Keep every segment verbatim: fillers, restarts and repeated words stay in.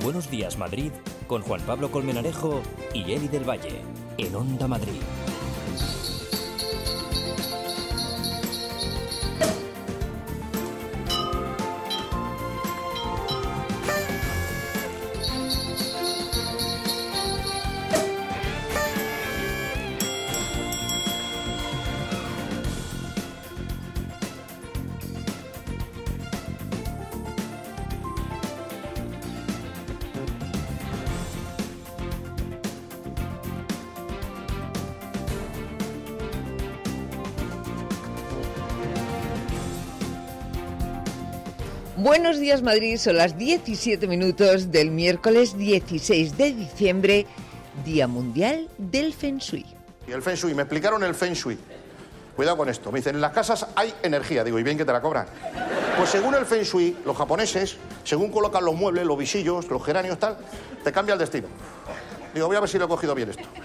Buenos días, Madrid, con Juan Pablo Colmenarejo y Eli del Valle, en Onda Madrid. Buenos días, Madrid, son las diecisiete minutos del miércoles dieciséis de diciembre, Día Mundial del Feng Shui. Y el Feng Shui, me explicaron el Feng Shui. Cuidado con esto, me dicen, en las casas hay energía, digo, ¿y bien que te la cobran? Pues según el Feng Shui, los japoneses, según colocan los muebles, los visillos, los geranios, tal, te cambia el destino. Digo, voy a ver si lo he cogido bien esto.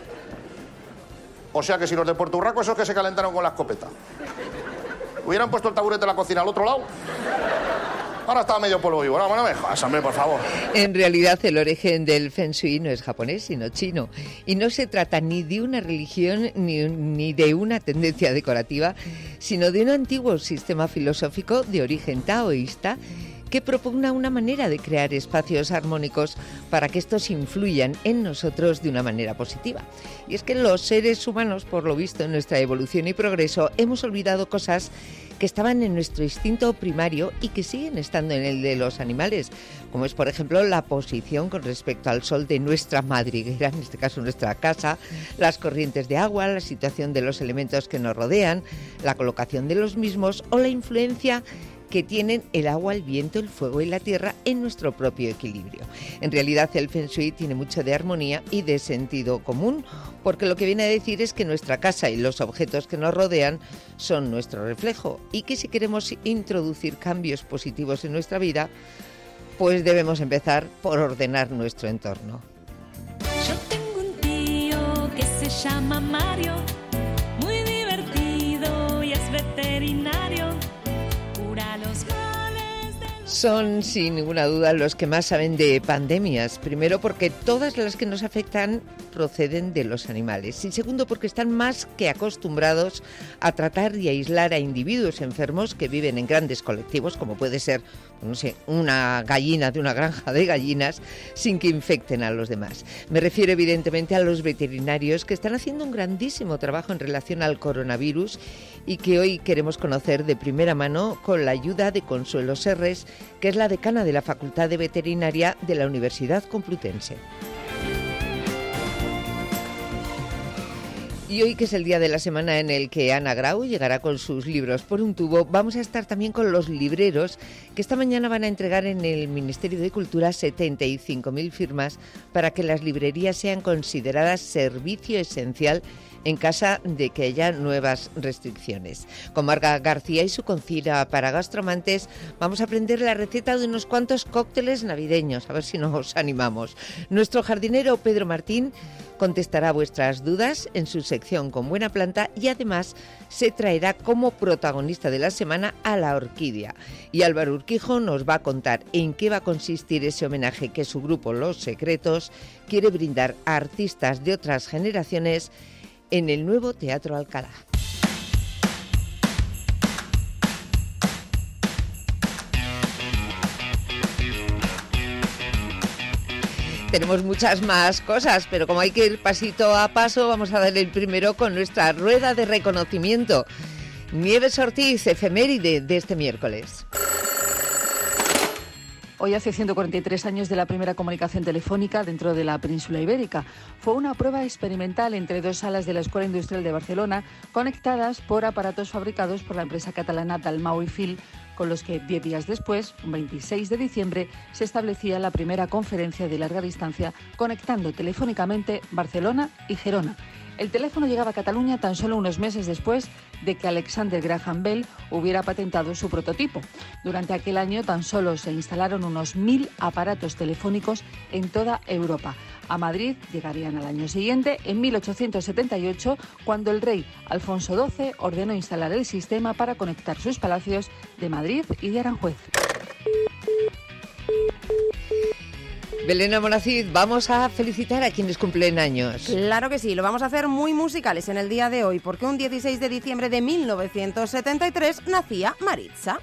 O sea que si los de Puerto Urraco, esos que se calentaron con la escopeta, hubieran puesto el taburete de la cocina al otro lado, ahora estaba medio polvo vivo. No, no me jodas, hombre, por favor. En realidad, el origen del Feng Shui no es japonés, sino chino. Y no se trata ni de una religión ni, ni de una tendencia decorativa, sino de un antiguo sistema filosófico de origen taoísta que propugna una manera de crear espacios armónicos para que estos influyan en nosotros de una manera positiva. Y es que los seres humanos, por lo visto, en nuestra evolución y progreso, hemos olvidado cosas que estaban en nuestro instinto primario y que siguen estando en el de los animales, como es, por ejemplo, la posición con respecto al sol de nuestra madriguera, en este caso nuestra casa, las corrientes de agua, la situación de los elementos que nos rodean, la colocación de los mismos o la influencia que tienen el agua, el viento, el fuego y la tierra en nuestro propio equilibrio. En realidad, el Feng Shui tiene mucho de armonía y de sentido común, porque lo que viene a decir es que nuestra casa y los objetos que nos rodean son nuestro reflejo y que si queremos introducir cambios positivos en nuestra vida, pues debemos empezar por ordenar nuestro entorno. Yo tengo un tío que se llama Mario, muy divertido y es veterinario. Son, sin ninguna duda, los que más saben de pandemias. Primero, porque todas las que nos afectan proceden de los animales. Y segundo, porque están más que acostumbrados a tratar y aislar a individuos enfermos que viven en grandes colectivos, como puede ser, no sé, una gallina de una granja de gallinas, sin que infecten a los demás. Me refiero evidentemente a los veterinarios que están haciendo un grandísimo trabajo en relación al coronavirus y que hoy queremos conocer de primera mano con la ayuda de Consuelo Serres, que es la decana de la Facultad de Veterinaria de la Universidad Complutense. Y hoy, que es el día de la semana en el que Ana Grau llegará con sus libros por un tubo, vamos a estar también con los libreros, que esta mañana van a entregar en el Ministerio de Cultura setenta y cinco mil firmas para que las librerías sean consideradas servicio esencial en caso de que haya nuevas restricciones. Con Marga García y su cocina para gastroamantes vamos a aprender la receta de unos cuantos cócteles navideños, a ver si nos animamos. Nuestro jardinero Pedro Martín contestará vuestras dudas en su sección Con Buena Planta y además se traerá como protagonista de la semana a la orquídea. Y Álvaro Urquijo nos va a contar en qué va a consistir ese homenaje que su grupo Los Secretos quiere brindar a artistas de otras generaciones en el nuevo Teatro Alcalá. Tenemos muchas más cosas, pero como hay que ir pasito a paso, vamos a dar el primero con nuestra rueda de reconocimiento. Nieves Ortiz, efeméride de este miércoles. Hoy hace ciento cuarenta y tres años de la primera comunicación telefónica dentro de la península ibérica. Fue una prueba experimental entre dos salas de la Escuela Industrial de Barcelona, conectadas por aparatos fabricados por la empresa catalana Dalmau i Fil, con los que diez días después, un veintiséis de diciembre, se establecía la primera conferencia de larga distancia conectando telefónicamente Barcelona y Gerona. El teléfono llegaba a Cataluña tan solo unos meses después de que Alexander Graham Bell hubiera patentado su prototipo. Durante aquel año tan solo se instalaron unos mil aparatos telefónicos en toda Europa. A Madrid llegarían al año siguiente, en mil ochocientos setenta y ocho, cuando el rey Alfonso doce ordenó instalar el sistema para conectar sus palacios de Madrid y de Aranjuez. Belén Almonacid, vamos a felicitar a quienes cumplen años. Claro que sí, lo vamos a hacer muy musicales en el día de hoy, porque un dieciséis de diciembre de mil novecientos setenta y tres nacía Maritza.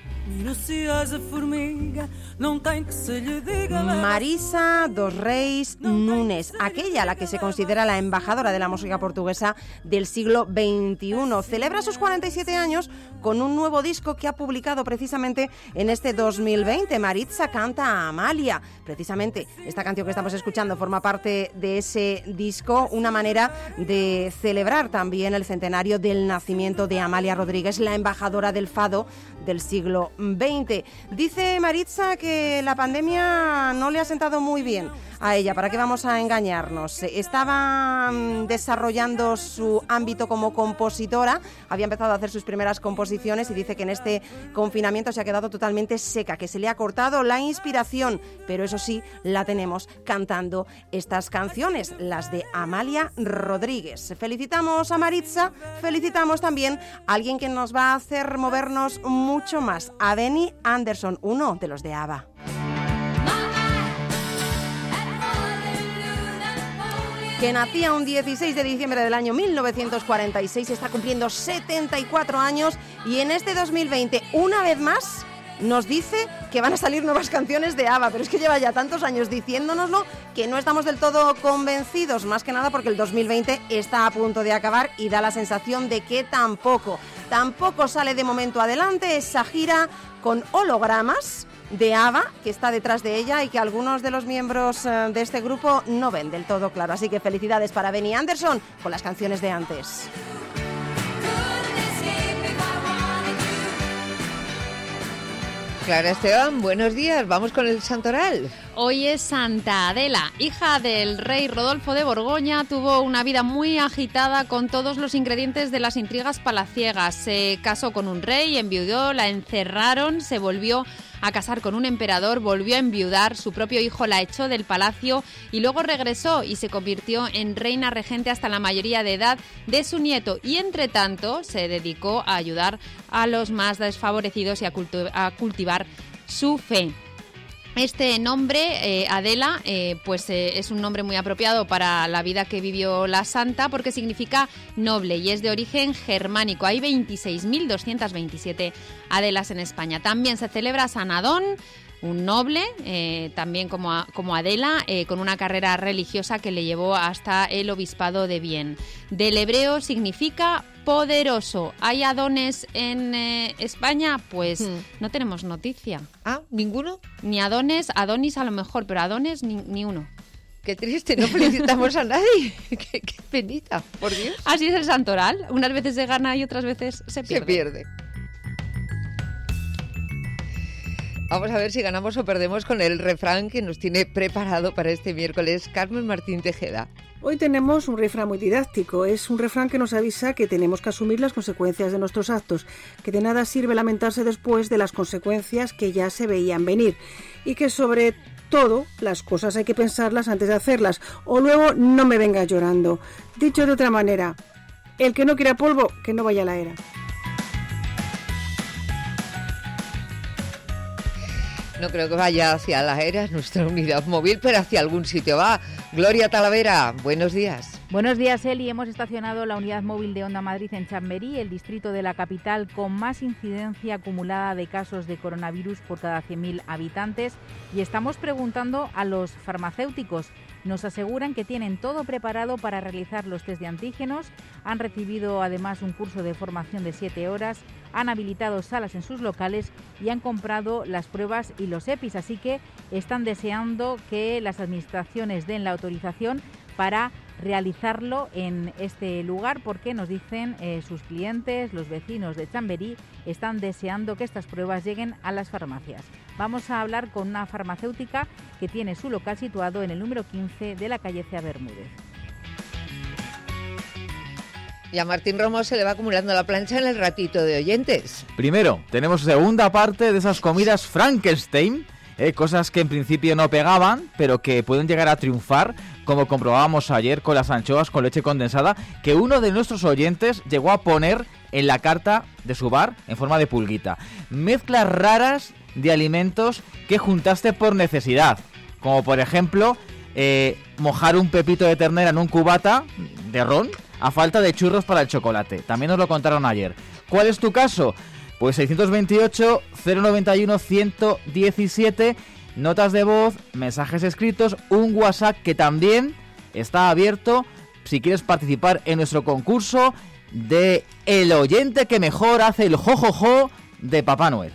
Marisa dos Reis Nunes, aquella a la que se considera la embajadora de la música portuguesa del siglo veintiuno. Celebra sus cuarenta y siete años con un nuevo disco que ha publicado precisamente en este dos mil veinte. Maritza canta a Amalia. Precisamente esta canción que estamos escuchando forma parte de ese disco, una manera de celebrar también el centenario del nacimiento de Amalia Rodríguez, la embajadora del fado del siglo veinte. Dice Maritza que la pandemia no le ha sentado muy bien a ella, ¿para qué vamos a engañarnos? Estaba desarrollando su ámbito como compositora, había empezado a hacer sus primeras composiciones y dice que en este confinamiento se ha quedado totalmente seca, que se le ha cortado la inspiración, pero eso sí, la tenemos cantando estas canciones, las de Amalia Rodríguez. Felicitamos a Maritza, felicitamos también a alguien que nos va a hacer movernos mucho más, a Benny Andersson, uno de los de ABBA. Que nacía un dieciséis de diciembre del año mil novecientos cuarenta y seis, está cumpliendo setenta y cuatro años y en este dos mil veinte, una vez más, nos dice que van a salir nuevas canciones de ABBA, pero es que lleva ya tantos años diciéndonoslo que no estamos del todo convencidos, más que nada porque el dos mil veinte está a punto de acabar y da la sensación de que tampoco, tampoco sale de momento adelante esa gira con hologramas de ABBA, que está detrás de ella y que algunos de los miembros de este grupo no ven del todo claro. Así que felicidades para Benny Andersson con las canciones de antes. Clara Esteban, buenos días, vamos con el santoral. Hoy es Santa Adela, hija del rey Rodolfo de Borgoña. Tuvo una vida muy agitada con todos los ingredientes de las intrigas palaciegas. Se casó con un rey, enviudó, la encerraron, se volvió a casar con un emperador, volvió a enviudar, su propio hijo la echó del palacio y luego regresó y se convirtió en reina regente hasta la mayoría de edad de su nieto. Y entre tanto se dedicó a ayudar a los más desfavorecidos y a, cultu- a cultivar su fe. Este nombre, eh, Adela, eh, pues eh, es un nombre muy apropiado para la vida que vivió la santa porque significa noble y es de origen germánico. Hay veintiséis mil doscientos veintisiete Adelas en España. También se celebra San Adón, un noble, eh, también como, a, como Adela, eh, con una carrera religiosa que le llevó hasta el obispado de Vienne. Del hebreo significa poderoso. ¿Hay Adones en eh, España? Pues hmm. no tenemos noticia. Ah, ¿ninguno? Ni Adones, Adonis a lo mejor, pero Adones ni, ni uno. Qué triste, no felicitamos a nadie. qué, qué penita, por Dios. Así es el santoral. Unas veces se gana y otras veces se pierde. Se pierde. Vamos a ver si ganamos o perdemos con el refrán que nos tiene preparado para este miércoles Carmen Martín Tejeda. Hoy tenemos un refrán muy didáctico. Es un refrán que nos avisa que tenemos que asumir las consecuencias de nuestros actos, que de nada sirve lamentarse después de las consecuencias que ya se veían venir y que sobre todo las cosas hay que pensarlas antes de hacerlas o luego no me vengas llorando. Dicho de otra manera, el que no quiera polvo, que no vaya a la era. No creo que vaya hacia las eras nuestra unidad móvil, pero hacia algún sitio va. Gloria Talavera, buenos días. Buenos días, Eli. Hemos estacionado la unidad móvil de Onda Madrid en Chamberí, el distrito de la capital con más incidencia acumulada de casos de coronavirus por cada cien mil habitantes, y estamos preguntando a los farmacéuticos. Nos aseguran que tienen todo preparado para realizar los test de antígenos, han recibido además un curso de formación de siete horas, han habilitado salas en sus locales y han comprado las pruebas y los EPIs, así que están deseando que las administraciones den la autorización para realizarlo en este lugar, porque nos dicen eh, sus clientes, los vecinos de Chamberí, están deseando que estas pruebas lleguen a las farmacias. Vamos a hablar con una farmacéutica que tiene su local situado en el número quince de la calle Cea Bermúdez. Y a Martín Romo se le va acumulando la plancha en el ratito de oyentes. Primero, tenemos segunda parte de esas comidas Frankenstein, eh, cosas que en principio no pegaban, pero que pueden llegar a triunfar, como comprobábamos ayer con las anchoas con leche condensada, que uno de nuestros oyentes llegó a poner en la carta de su bar en forma de pulguita. Mezclas raras de alimentos que juntaste por necesidad. como por ejemplo eh, mojar un pepito de ternera en un cubata de ron a falta de churros para el chocolate. También nos lo contaron ayer. ¿Cuál es tu caso? Pues seiscientos veintiocho, cero noventa y uno, ciento diecisiete, notas de voz, mensajes escritos, un WhatsApp que también está abierto si quieres participar en nuestro concurso de el oyente que mejor hace el jojojo de Papá Noel.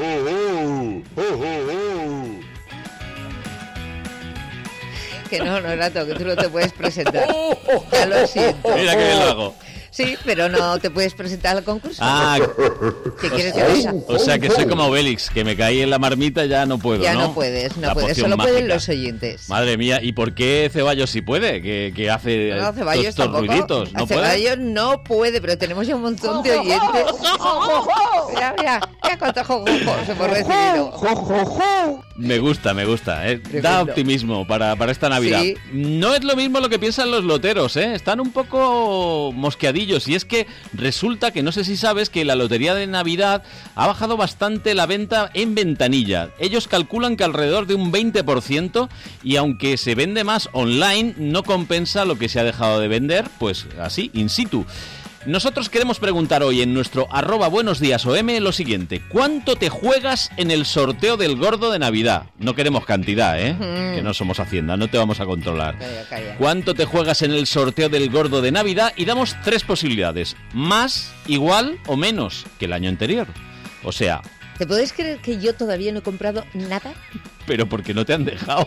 Que no, Norato, que tú no te puedes presentar. Ya lo siento. Mira que bien lo hago. Sí, pero no te puedes presentar al concurso. Ah, ¿Qué quieres que diga? O sea que soy como Obélix, que me caí en la marmita, ya no puedo, ya ¿no? Ya no puedes, no la puedes, solo mágica. Pueden los oyentes. Madre mía, ¿y por qué Ceballos sí puede? Que, que hace no, todos estos ruiditos. ¿No puede? Ceballos no puede, pero tenemos ya un montón de oyentes. Mira, mira, mira cuánto jojojo se hemos recibido. Me gusta, me gusta, ¿eh? Da optimismo para, para esta Navidad. Sí. No es lo mismo lo que piensan los loteros, ¿eh? Están un poco mosqueadillos, y es que resulta que no sé si sabes que la lotería de Navidad ha bajado bastante la venta en ventanilla. Ellos calculan que alrededor de un veinte por ciento, y aunque se vende más online, no compensa lo que se ha dejado de vender, pues así, in situ. Nosotros queremos preguntar hoy en nuestro arroba buenos días O M lo siguiente: ¿cuánto te juegas en el sorteo del gordo de Navidad? No queremos cantidad, ¿eh? Mm. Que no somos Hacienda, no te vamos a controlar. Calla, calla. ¿Cuánto te juegas en el sorteo del gordo de Navidad? Y damos tres posibilidades: más, igual o menos que el año anterior. O sea... ¿Te puedes creer que yo todavía no he comprado nada? Pero porque no te han dejado.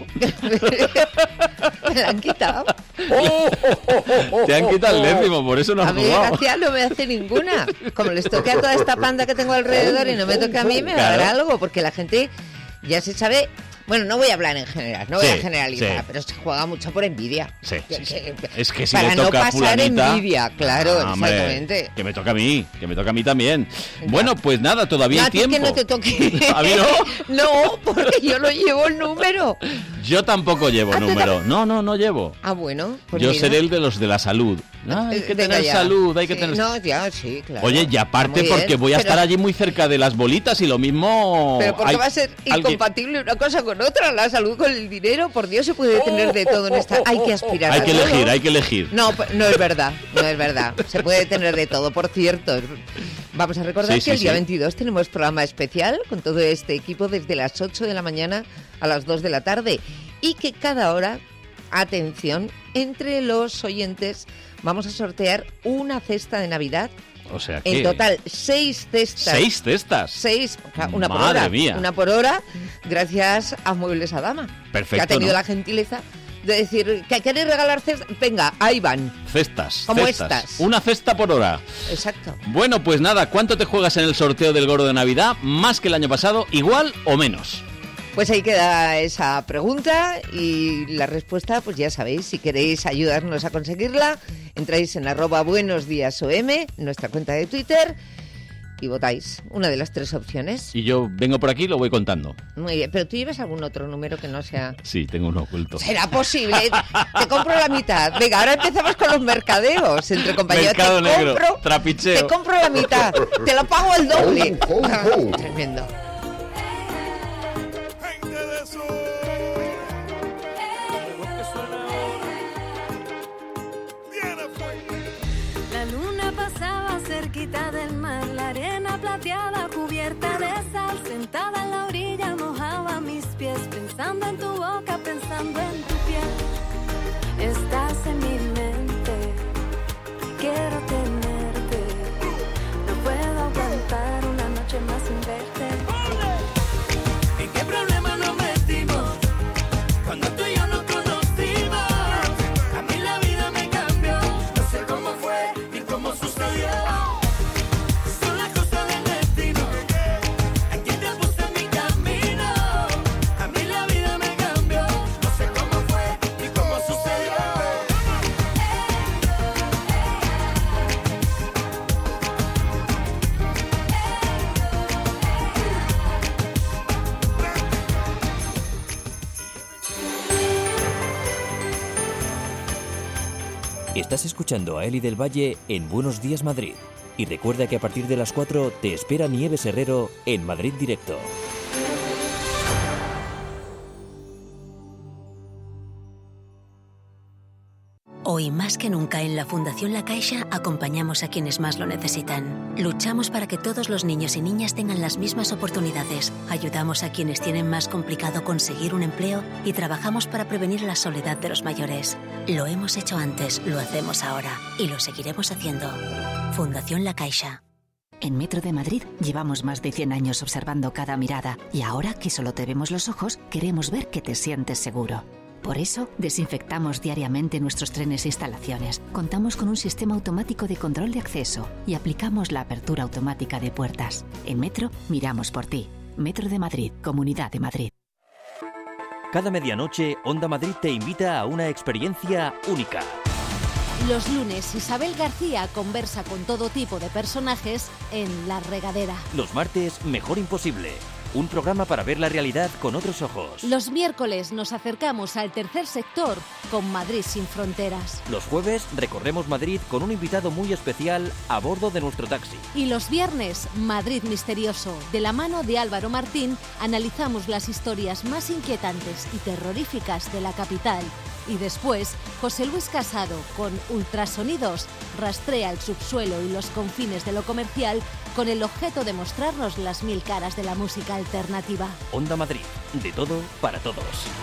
Me la han quitado. Te han quitado el décimo, por eso no has jugado. A mí gracia no me hace ninguna. Como les toque a toda esta panda que tengo alrededor y no me toque a mí, me va a dar algo, porque la gente ya se sabe... Bueno, no voy a hablar en general, no voy sí, a generalizar, sí. pero se juega mucho por envidia. Sí, que, sí, sí. Que, es que si para le toca no pasar fulanita, envidia, claro, ah, hombre, exactamente. Que me toca a mí, que me toca a mí también. Ya. Bueno, pues nada, todavía no, hay tiempo. Que no te toque. ¿A mí no? No, porque yo no llevo el número. Yo tampoco llevo ¿Ah, número. No, no, no llevo. Ah, bueno. Pues yo mira. seré el de los de la salud. Ah, hay que Venga tener ya. salud, hay que sí, tener... No, ya, sí, claro. Oye, y aparte porque voy a pero... estar allí muy cerca de las bolitas y lo mismo... Pero porque hay... va a ser incompatible una cosa con otra, la salud con el dinero, por Dios, se puede tener de todo en esta... Hay que aspirar Hay a que todo. elegir, hay que elegir. No, no es verdad, no es verdad. Se puede tener de todo, por cierto. Vamos a recordar sí, que sí, el día sí. veintidós tenemos programa especial con todo este equipo desde las ocho de la mañana a las dos de la tarde. Y que cada hora, atención, entre los oyentes vamos a sortear una cesta de Navidad. O sea que... En total, seis cestas. ¿Seis cestas? Seis, una por Madre hora. mía. Una por hora, gracias a Muebles Adama. Perfecto, que ha tenido ¿no? la gentileza de decir, ¿que queréis regalar cestas? Venga, ahí van. Cestas, Como cestas. estas. Una cesta por hora. Exacto. Bueno, pues nada, ¿cuánto te juegas en el sorteo del gordo de Navidad? ¿Más que el año pasado? ¿Igual o menos? Pues ahí queda esa pregunta y la respuesta, pues ya sabéis, si queréis ayudarnos a conseguirla, entráis en arroba buenos días O M, nuestra cuenta de Twitter, y votáis una de las tres opciones. Y yo vengo por aquí y lo voy contando. Muy bien, pero ¿tú llevas algún otro número que no sea...? Sí, tengo uno oculto. ¿Será posible? Te compro la mitad. Venga, ahora empezamos con los mercadeos entre compañeros. Mercado te negro, compro, trapicheo. Te compro la mitad, te lo pago el doble. Ah, tremendo. La luna pasaba cerquita del mar, la arena plateada cubierta de sal, sentada en la orilla mojaba mis pies, pensando en tu boca, pensando en tu piel. Estás en mi mente, quiero tenerte, no puedo aguantar una noche más sin verte. ¿En qué problema nos metimos cuando tú y yo nos conocimos? A mí la vida me cambió, no sé cómo fue ni cómo sucedió. Son las cosas del destino, aquí te puse en mi camino. A mí la vida me cambió, no sé cómo fue ni cómo sucedió. Estás escuchando a Eli del Valle en Buenos Días Madrid. Y recuerda que a partir de las cuatro te espera Nieves Herrero en Madrid Directo. Hoy más que nunca en la Fundación La Caixa acompañamos a quienes más lo necesitan. Luchamos para que todos los niños y niñas tengan las mismas oportunidades. Ayudamos a quienes tienen más complicado conseguir un empleo y trabajamos para prevenir la soledad de los mayores. Lo hemos hecho antes, lo hacemos ahora y lo seguiremos haciendo. Fundación La Caixa. En Metro de Madrid llevamos más de cien años observando cada mirada y ahora que solo te vemos los ojos, queremos ver que te sientes seguro. Por eso, desinfectamos diariamente nuestros trenes e instalaciones. Contamos con un sistema automático de control de acceso y aplicamos la apertura automática de puertas. En Metro, miramos por ti. Metro de Madrid, Comunidad de Madrid. Cada medianoche, Onda Madrid te invita a una experiencia única. Los lunes, Isabel García conversa con todo tipo de personajes en La Regadera. Los martes, Mejor Imposible. Un programa para ver la realidad con otros ojos. Los miércoles nos acercamos al tercer sector con Madrid sin fronteras. Los jueves recorremos Madrid con un invitado muy especial a bordo de nuestro taxi. Y los viernes, Madrid Misterioso. De la mano de Álvaro Martín, analizamos las historias más inquietantes y terroríficas de la capital. Y después, José Luis Casado, con Ultrasonidos, rastrea el subsuelo y los confines de lo comercial con el objeto de mostrarnos las mil caras de la música alternativa. Onda Madrid, de todo para todos.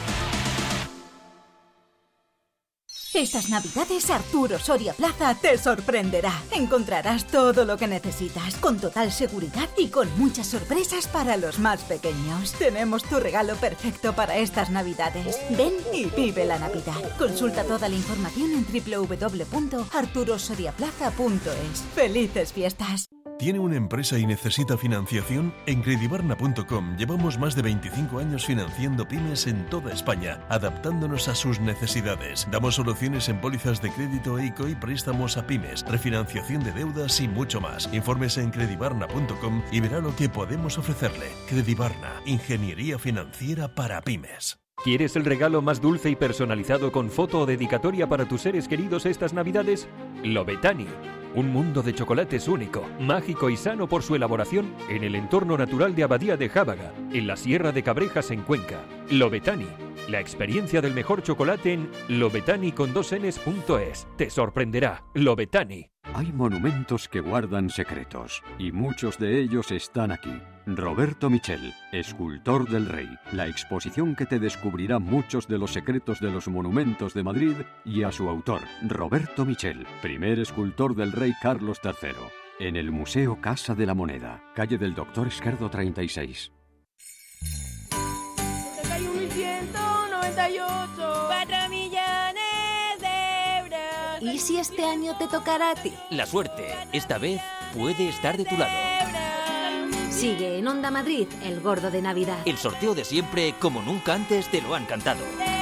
Estas Navidades Arturo Soria Plaza te sorprenderá. Encontrarás todo lo que necesitas, con total seguridad y con muchas sorpresas para los más pequeños. Tenemos tu regalo perfecto para estas Navidades. Ven y vive la Navidad. Consulta toda la información en doble u doble u doble u punto arturo soria plaza punto es. ¡Felices fiestas! ¿Tiene una empresa y necesita financiación? En credibarna punto com llevamos más de veinticinco años financiando pymes en toda España, adaptándonos a sus necesidades. Damos soluciones en pólizas de crédito e ICO y préstamos a pymes, refinanciación de deudas y mucho más. Infórmese en credibarna punto com y verá lo que podemos ofrecerle. Credibarna, ingeniería financiera para pymes. ¿Quieres el regalo más dulce y personalizado con foto o dedicatoria para tus seres queridos estas Navidades? Lobetani. Un mundo de chocolates único, mágico y sano por su elaboración en el entorno natural de Abadía de Jábaga, en la Sierra de Cabrejas en Cuenca. Lobetani. La experiencia del mejor chocolate en lobetani con dos enes punto es. Te sorprenderá. Lobetani. Hay monumentos que guardan secretos, y muchos de ellos están aquí. Roberto Michel, escultor del Rey, la exposición que te descubrirá muchos de los secretos de los monumentos de Madrid y a su autor, Roberto Michel, primer escultor del Rey Carlos tercero, en el Museo Casa de la Moneda, calle del Doctor Esquerdo treinta y seis. setenta y un mil ciento noventa y ocho. cuatro millones de euros. ¿Y si este año te tocará a ti? La suerte, esta vez, puede estar de tu lado. Sigue en Onda Madrid, el gordo de Navidad. El sorteo de siempre, como nunca antes te lo han cantado.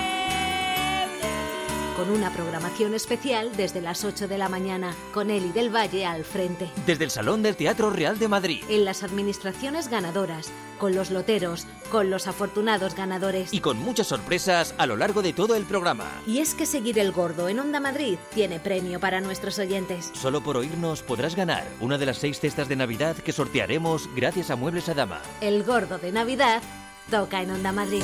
Con una programación especial desde las ocho de la mañana, con Eli del Valle al frente. Desde el Salón del Teatro Real de Madrid. En las administraciones ganadoras, con los loteros, con los afortunados ganadores. Y con muchas sorpresas a lo largo de todo el programa. Y es que seguir el gordo en Onda Madrid tiene premio para nuestros oyentes. Solo por oírnos podrás ganar una de las seis cestas de Navidad que sortearemos gracias a Muebles Adama. El gordo de Navidad toca en Onda Madrid.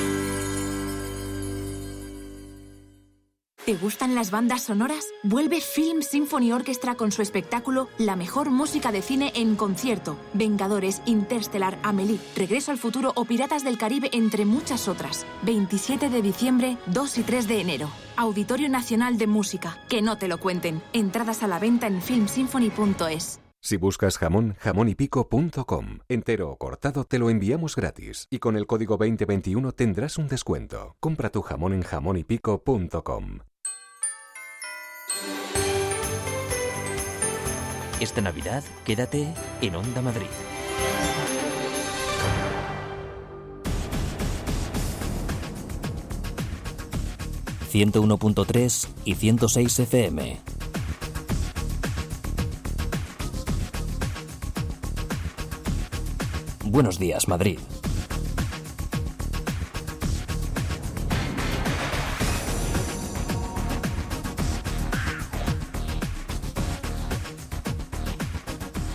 ¿Te gustan las bandas sonoras? Vuelve Film Symphony Orchestra con su espectáculo La mejor música de cine en concierto. Vengadores, Interstellar, Amélie, Regreso al futuro o Piratas del Caribe, entre muchas otras. veintisiete de diciembre, dos y tres de enero. Auditorio Nacional de Música. Que no te lo cuenten. Entradas a la venta en film symphony punto es. Si buscas jamón, jamón y pico punto com. Entero o cortado te lo enviamos gratis. Y con el código veinte veintiuno tendrás un descuento. Compra tu jamón en jamón y pico punto com. Esta Navidad, quédate en Onda Madrid. ciento uno punto tres y ciento seis F M. Buenos días, Madrid.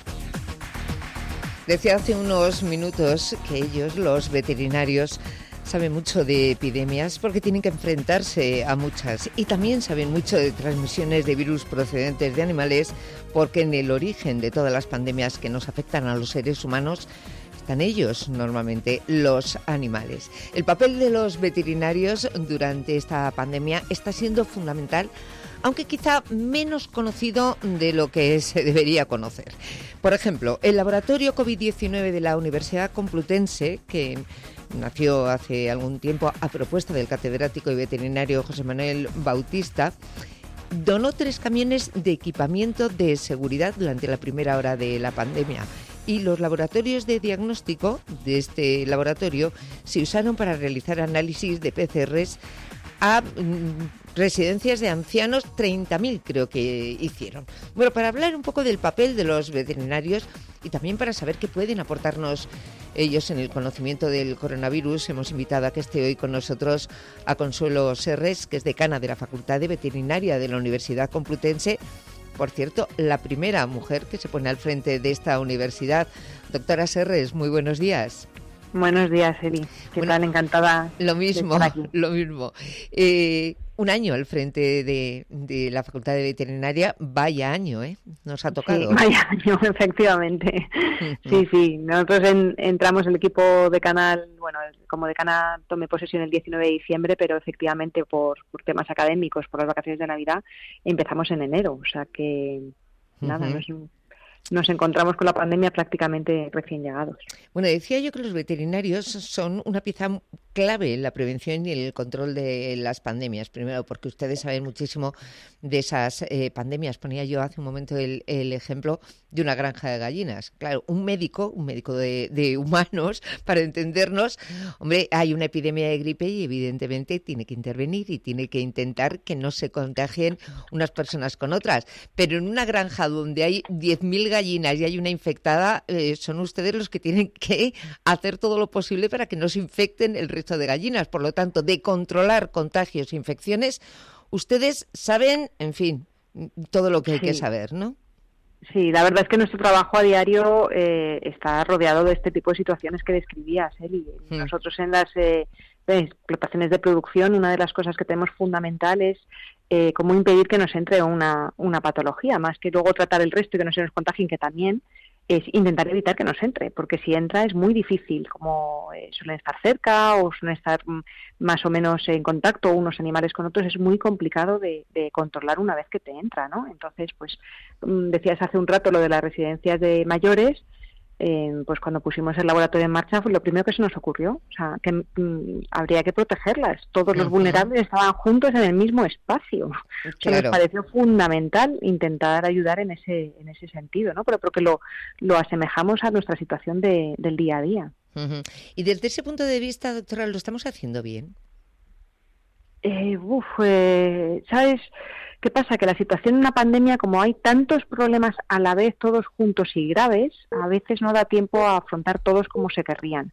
Decía hace unos minutos que ellos, los veterinarios, saben mucho de epidemias porque tienen que enfrentarse a muchas y también saben mucho de transmisiones de virus procedentes de animales porque en el origen de todas las pandemias que nos afectan a los seres humanos están ellos, normalmente los animales. El papel de los veterinarios durante esta pandemia está siendo fundamental, aunque quizá menos conocido de lo que se debería conocer. Por ejemplo, el laboratorio COVID diecinueve de la Universidad Complutense, que nació hace algún tiempo a propuesta del catedrático y veterinario José Manuel Bautista, donó tres camiones de equipamiento de seguridad durante la primera hora de la pandemia. Y los laboratorios de diagnóstico de este laboratorio se usaron para realizar análisis de P C Rs a mm, residencias de ancianos, treinta mil creo que hicieron. Bueno, para hablar un poco del papel de los veterinarios y también para saber qué pueden aportarnos ellos en el conocimiento del coronavirus, hemos invitado a que esté hoy con nosotros a Consuelo Serres, que es decana de la Facultad de Veterinaria de la Universidad Complutense. Por cierto, la primera mujer que se pone al frente de esta universidad. Doctora Serres, muy buenos días. Buenos días, Eli. ¿Qué bueno, tal? Encantada. Lo mismo, de estar aquí. lo mismo. Eh, un año al frente de, de la Facultad de Veterinaria, vaya año, ¿eh? Nos ha tocado. Sí, vaya año, efectivamente. Sí, sí. Nosotros en, entramos el equipo decanal, bueno, como decana tomé posesión el diecinueve de diciembre, pero efectivamente por, por temas académicos, por las vacaciones de Navidad, empezamos en enero. O sea que, uh-huh. nada, no es un... Nos encontramos con la pandemia prácticamente recién llegados. Bueno, decía yo que los veterinarios son una pieza clave en la prevención y el control de las pandemias. Primero, porque ustedes saben muchísimo de esas eh, pandemias. Ponía yo hace un momento el, el ejemplo de una granja de gallinas. Claro, un médico, un médico de, de humanos, para entendernos, hombre, hay una epidemia de gripe y evidentemente tiene que intervenir y tiene que intentar que no se contagien unas personas con otras. Pero en una granja donde hay diez mil gallinas y hay una infectada, eh, son ustedes los que tienen que hacer todo lo posible para que no se infecten el resto de gallinas. Por lo tanto, de controlar contagios e infecciones, ustedes saben, en fin, todo lo que hay sí. que saber, ¿no? Sí, la verdad es que nuestro trabajo a diario eh, está rodeado de este tipo de situaciones que describías, Eli. Mm. Nosotros en las eh, explotaciones de producción, una de las cosas que tenemos fundamental es eh, cómo impedir que nos entre una, una patología, más que luego tratar el resto y que no se nos contagien, que también es intentar evitar que nos entre, porque si entra es muy difícil, como eh, suelen estar cerca o suelen estar mm, más o menos en contacto unos animales con otros, es muy complicado de, de controlar una vez que te entra, ¿no? Entonces, pues mm, decías hace un rato lo de las residencias de mayores, eh, pues cuando pusimos el laboratorio en marcha fue lo primero que se nos ocurrió, o sea, que mm, habría que protegerlas, todos los uh-huh. vulnerables estaban juntos en el mismo espacio, claro. Que nos pareció fundamental intentar ayudar en ese en ese sentido, ¿no? Pero porque lo, lo asemejamos a nuestra situación de, del día a día. Uh-huh. Y desde ese punto de vista, doctora, ¿lo estamos haciendo bien? Eh, uf, eh, ¿sabes qué pasa? Que la situación en una pandemia, como hay tantos problemas a la vez, todos juntos y graves, a veces no da tiempo a afrontar todos como se querrían.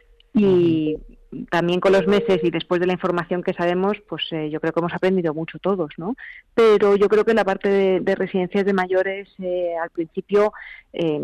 Y uh-huh. también con los meses y después de la información que sabemos, pues eh, yo creo que hemos aprendido mucho todos, ¿no? Pero yo creo que la parte de, de residencias de mayores, eh, al principio... Eh,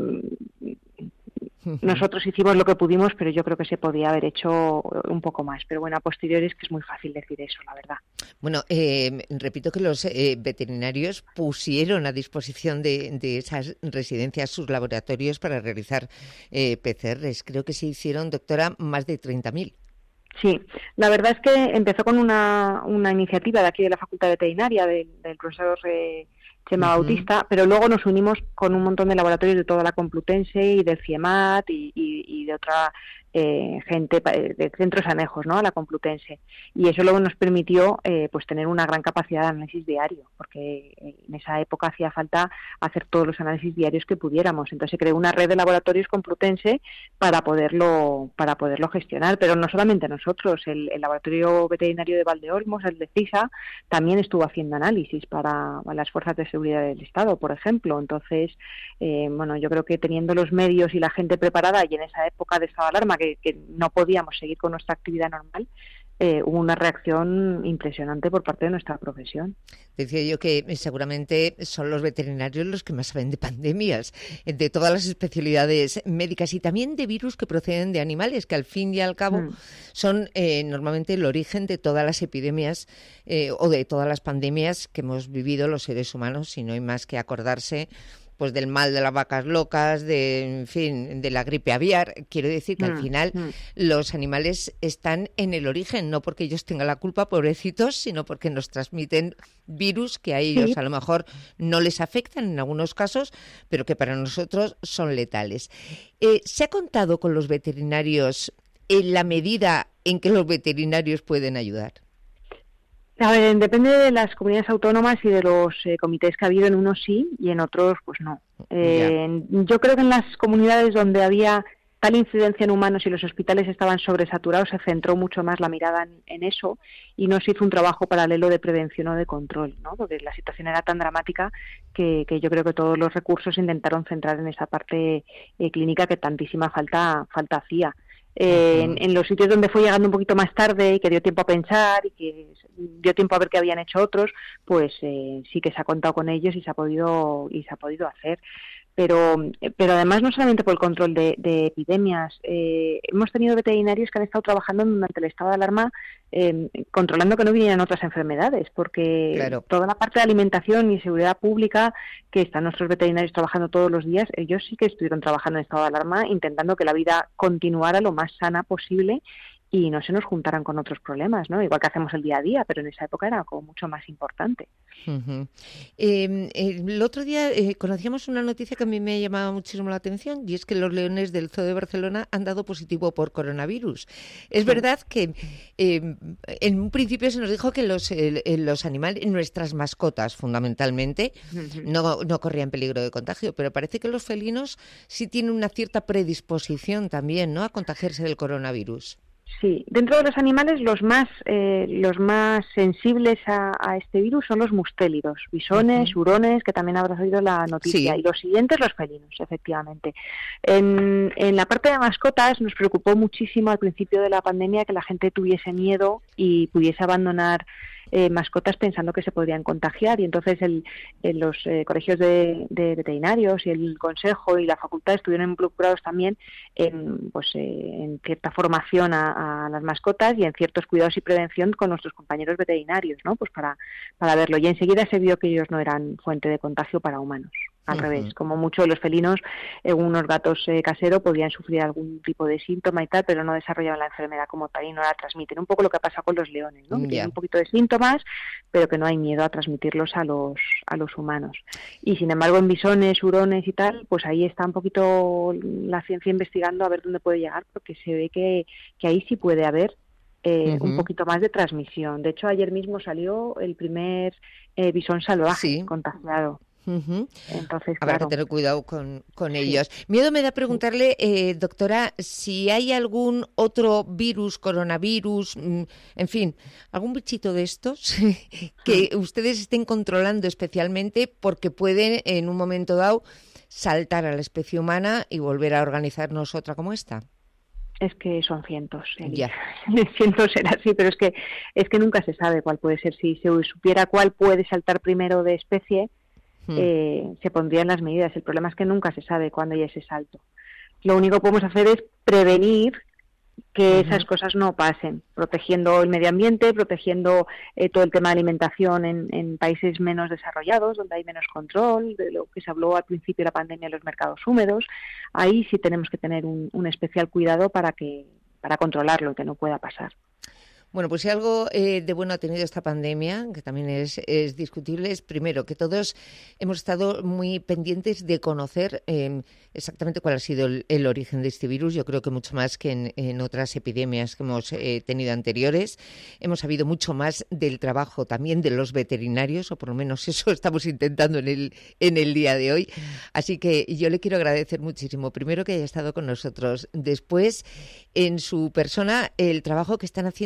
Nosotros hicimos lo que pudimos, pero yo creo que se podía haber hecho un poco más. Pero bueno, a posteriori es que es muy fácil decir eso, la verdad. Bueno, eh, repito que los eh, veterinarios pusieron a disposición de, de esas residencias sus laboratorios para realizar eh, P C Rs. Creo que se hicieron, doctora, más de treinta mil. Sí, la verdad es que empezó con una, una iniciativa de aquí de la Facultad de Veterinaria, del, del profesor... Eh, Chema uh-huh. Bautista, pero luego nos unimos con un montón de laboratorios de toda la Complutense y del CIEMAT y, y, y de otra eh, gente de centros anejos, ¿no? A la Complutense. Y eso luego nos permitió eh, pues tener una gran capacidad de análisis diario, porque en esa época hacía falta hacer todos los análisis diarios que pudiéramos. Entonces se creó una red de laboratorios Complutense para poderlo para poderlo gestionar, pero no solamente nosotros, el, el laboratorio veterinario de Valdeolmos, el de CISA, también estuvo haciendo análisis para, para las fuerzas de seguridad del Estado, por ejemplo. Entonces, eh, bueno, yo creo que teniendo los medios y la gente preparada, y en esa época de estado de alarma que, que no podíamos seguir con nuestra actividad normal, eh, hubo una reacción impresionante por parte de nuestra profesión. Decía yo que seguramente son los veterinarios los que más saben de pandemias, de todas las especialidades médicas y también de virus que proceden de animales, que al fin y al cabo mm. son eh, normalmente el origen de todas las epidemias eh, o de todas las pandemias que hemos vivido los seres humanos, si no hay más que acordarse pues del mal de las vacas locas, de, en fin, de la gripe aviar. Quiero decir que mm, al final mm. los animales están en el origen, no porque ellos tengan la culpa, pobrecitos, sino porque nos transmiten virus que a ellos sí. a lo mejor no les afectan en algunos casos, pero que para nosotros son letales. Eh, ¿Se ha contado con los veterinarios en la medida en que los veterinarios pueden ayudar? A ver, depende de las comunidades autónomas y de los eh, comités que ha habido, en unos sí y en otros pues no. Eh, yo creo que en las comunidades donde había tal incidencia en humanos y los hospitales estaban sobresaturados, se centró mucho más la mirada en, en eso y no se hizo un trabajo paralelo de prevención o de control, ¿no? Porque la situación era tan dramática que, que yo creo que todos los recursos intentaron centrar en esa parte eh, clínica que tantísima falta, falta hacía. Eh, en, en los sitios donde fue llegando un poquito más tarde y que dio tiempo a pensar y que dio tiempo a ver qué habían hecho otros, pues eh, sí que se ha contado con ellos y se ha podido y se ha podido hacer. Pero, pero además no solamente por el control de, de epidemias, eh, hemos tenido veterinarios que han estado trabajando durante el estado de alarma eh, controlando que no vinieran otras enfermedades, porque claro. toda la parte de alimentación y seguridad pública que están nuestros veterinarios trabajando todos los días, ellos sí que estuvieron trabajando en estado de alarma intentando que la vida continuara lo más sana posible y no se nos juntaran con otros problemas, ¿no? Igual que hacemos el día a día, pero en esa época era como mucho más importante. Uh-huh. eh, el otro día eh, conocíamos una noticia que a mí me ha llamado muchísimo la atención y es que los leones del Zoo de Barcelona han dado positivo por coronavirus. Es sí. verdad que eh, en un principio se nos dijo que los, eh, los animales, nuestras mascotas fundamentalmente, uh-huh. no, no corrían peligro de contagio, pero parece que los felinos sí tienen una cierta predisposición también, ¿no?, a contagiarse del coronavirus. Sí, dentro de los animales los más eh, los más sensibles a, a este virus son los mustélidos, bisones, uh-huh. hurones, que también habrás oído la noticia, sí. y los siguientes los felinos, efectivamente. En, en la parte de mascotas nos preocupó muchísimo al principio de la pandemia que la gente tuviese miedo y pudiese abandonar Eh, mascotas pensando que se podrían contagiar y entonces el, el, los eh, colegios de, de veterinarios y el consejo y la facultad estuvieron involucrados también en, pues, eh, en cierta formación a, a las mascotas y en ciertos cuidados y prevención con nuestros compañeros veterinarios, ¿no? Pues para, para verlo. Y enseguida se vio que ellos no eran fuente de contagio para humanos. Al uh-huh. revés, como mucho los felinos, eh, unos gatos eh, caseros podían sufrir algún tipo de síntoma y tal, pero no desarrollaban la enfermedad como tal y no la transmiten. Un poco lo que pasa con los leones, ¿no? Que yeah. tienen un poquito de síntomas, pero que no hay miedo a transmitirlos a los a los humanos. Y sin embargo, en bisones, hurones y tal, pues ahí está un poquito la ciencia investigando a ver dónde puede llegar, porque se ve que, que ahí sí puede haber Eh, uh-huh. un poquito más de transmisión. De hecho, ayer mismo salió el primer eh, bisón salvaje sí. contagiado. Uh-huh. Entonces, habrá claro. que tener cuidado con, con sí. ellos. Miedo me da preguntarle, eh, doctora, si hay algún otro virus, coronavirus, mm, en fin, algún bichito de estos que ustedes estén controlando especialmente porque pueden en un momento dado saltar a la especie humana y volver a organizarnos otra como esta. Es que son cientos, ya. cientos será así, pero es que es que nunca se sabe cuál puede ser. Si se supiera cuál puede saltar primero de especie, hmm. eh, se pondrían las medidas. El problema es que nunca se sabe cuándo hay ese salto. Lo único que podemos hacer es prevenir que uh-huh. esas cosas no pasen, protegiendo el medio ambiente, protegiendo eh, todo el tema de alimentación en, en países menos desarrollados, donde hay menos control, de lo que se habló al principio de la pandemia en los mercados húmedos. Ahí sí tenemos que tener un, un especial cuidado para que para controlarlo, que no pueda pasar. Bueno, pues si algo eh, de bueno ha tenido esta pandemia, que también es, es discutible, es primero que todos hemos estado muy pendientes de conocer eh, exactamente cuál ha sido el, el origen de este virus. Yo creo que mucho más que en, en otras epidemias que hemos eh, tenido anteriores. Hemos sabido mucho más del trabajo también de los veterinarios, o por lo menos eso estamos intentando en el, en el día de hoy. Así que yo le quiero agradecer muchísimo, primero que haya estado con nosotros, después en su persona el trabajo que están haciendo todos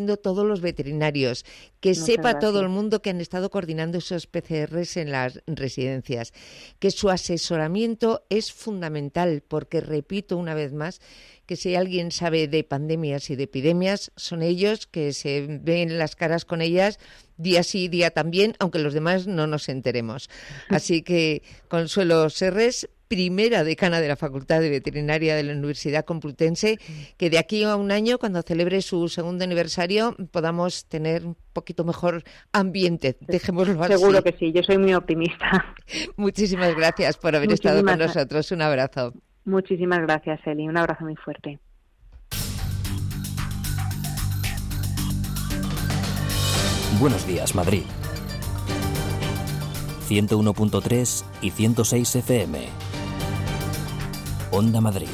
todos los veterinarios, que Muchas sepa gracias. todo el mundo que han estado coordinando esos P C Rs en las residencias, que su asesoramiento es fundamental, porque repito una vez más que si alguien sabe de pandemias y de epidemias, son ellos, que se ven las caras con ellas día sí, día también, aunque los demás no nos enteremos. Así que, Consuelo Serres, primera decana de la Facultad de Veterinaria de la Universidad Complutense, que de aquí a un año, cuando celebre su segundo aniversario, podamos tener un poquito mejor ambiente, dejémoslo así. Seguro que sí, yo soy muy optimista. Muchísimas gracias por haber Muchísimas estado con gra- nosotros. Un abrazo. Muchísimas gracias, Eli. Un abrazo muy fuerte. Buenos días, Madrid. ciento uno punto tres y ciento seis F M. Onda Madrid.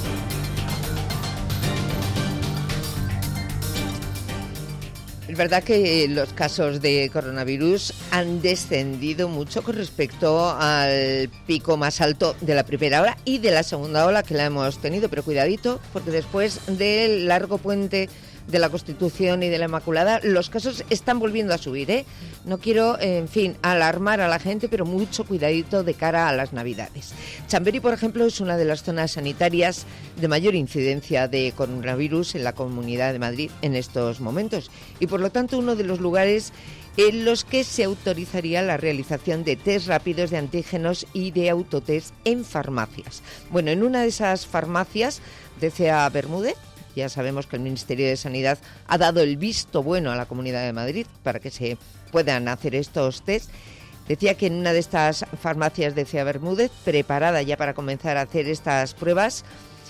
Es verdad que los casos de coronavirus han descendido mucho con respecto al pico más alto de la primera ola y de la segunda ola que la hemos tenido, pero cuidadito, porque después del largo puente de la Constitución y de la Inmaculada, los casos están volviendo a subir, ¿eh? No quiero, en fin, alarmar a la gente, pero mucho cuidadito de cara a las Navidades. Chamberí, por ejemplo, es una de las zonas sanitarias de mayor incidencia de coronavirus en la Comunidad de Madrid en estos momentos y, por lo tanto, uno de los lugares en los que se autorizaría la realización de test rápidos de antígenos y de autotest en farmacias. Bueno, en una de esas farmacias, D C A Bermúdez, ya sabemos que el Ministerio de Sanidad ha dado el visto bueno a la Comunidad de Madrid para que se puedan hacer estos test. Decía que en una de estas farmacias de D C A Bermúdez, preparada ya para comenzar a hacer estas pruebas,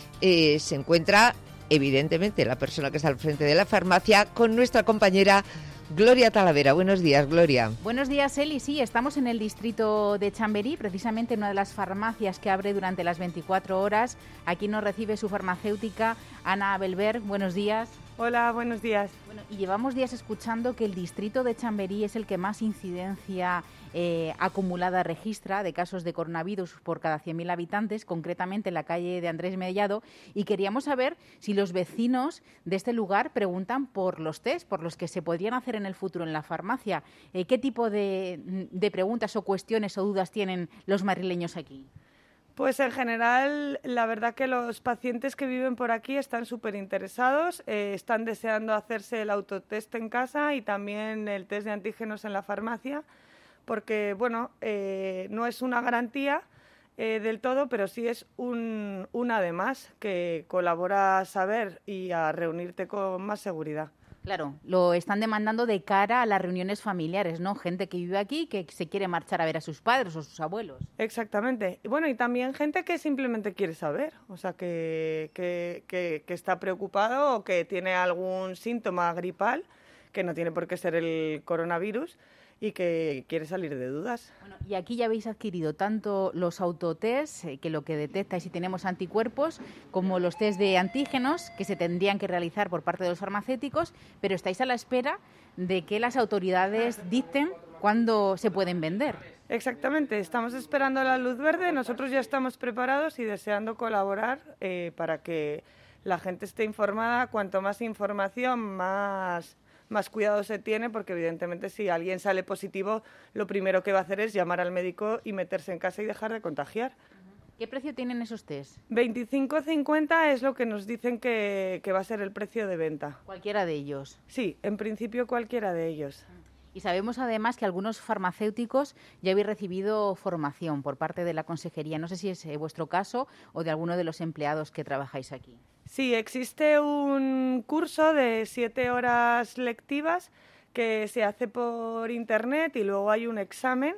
eh, se encuentra evidentemente la persona que está al frente de la farmacia con nuestra compañera Gloria Talavera. Buenos días, Gloria. Buenos días, Eli. Sí, estamos en el distrito de Chamberí, precisamente en una de las farmacias que abre durante las veinticuatro horas. Aquí nos recibe su farmacéutica, Ana Belver. Buenos días. Hola, buenos días. Bueno, y llevamos días escuchando que el distrito de Chamberí es el que más incidencia eh, acumulada registra de casos de coronavirus por cada cien mil habitantes, concretamente en la calle de Andrés Mellado, y queríamos saber si los vecinos de este lugar preguntan por los test, por los que se podrían hacer en el futuro en la farmacia. Eh, ¿Qué tipo de, de preguntas o cuestiones o dudas tienen los madrileños aquí? Pues en general, la verdad que los pacientes que viven por aquí están súper interesados, eh, están deseando hacerse el autotest en casa y también el test de antígenos en la farmacia, porque, bueno, eh, no es una garantía eh, del todo, pero sí es un, un además que colabora a saber y a reunirte con más seguridad. Claro, lo están demandando de cara a las reuniones familiares, ¿no? Gente que vive aquí, que se quiere marchar a ver a sus padres o sus abuelos. Exactamente. Y bueno, y también gente que simplemente quiere saber, o sea, que, que, que, que está preocupado o que tiene algún síntoma gripal, que no tiene por qué ser el coronavirus, y que quiere salir de dudas. Bueno, y aquí ya habéis adquirido tanto los autotest, eh, que lo que detecta es si tenemos anticuerpos, como los test de antígenos, que se tendrían que realizar por parte de los farmacéuticos, pero estáis a la espera de que las autoridades dicten cuándo se pueden vender. Exactamente, estamos esperando la luz verde, nosotros ya estamos preparados y deseando colaborar eh, para que la gente esté informada. Cuanto más información, más... más cuidado se tiene, porque evidentemente si alguien sale positivo, lo primero que va a hacer es llamar al médico y meterse en casa y dejar de contagiar. ¿Qué precio tienen esos test? veinticinco cincuenta es lo que nos dicen que, que va a ser el precio de venta. ¿Cualquiera de ellos? Sí, en principio cualquiera de ellos. Y sabemos además que algunos farmacéuticos ya habéis recibido formación por parte de la consejería. No sé si es eh, vuestro caso o de alguno de los empleados que trabajáis aquí. Sí, existe un curso de siete horas lectivas que se hace por internet y luego hay un examen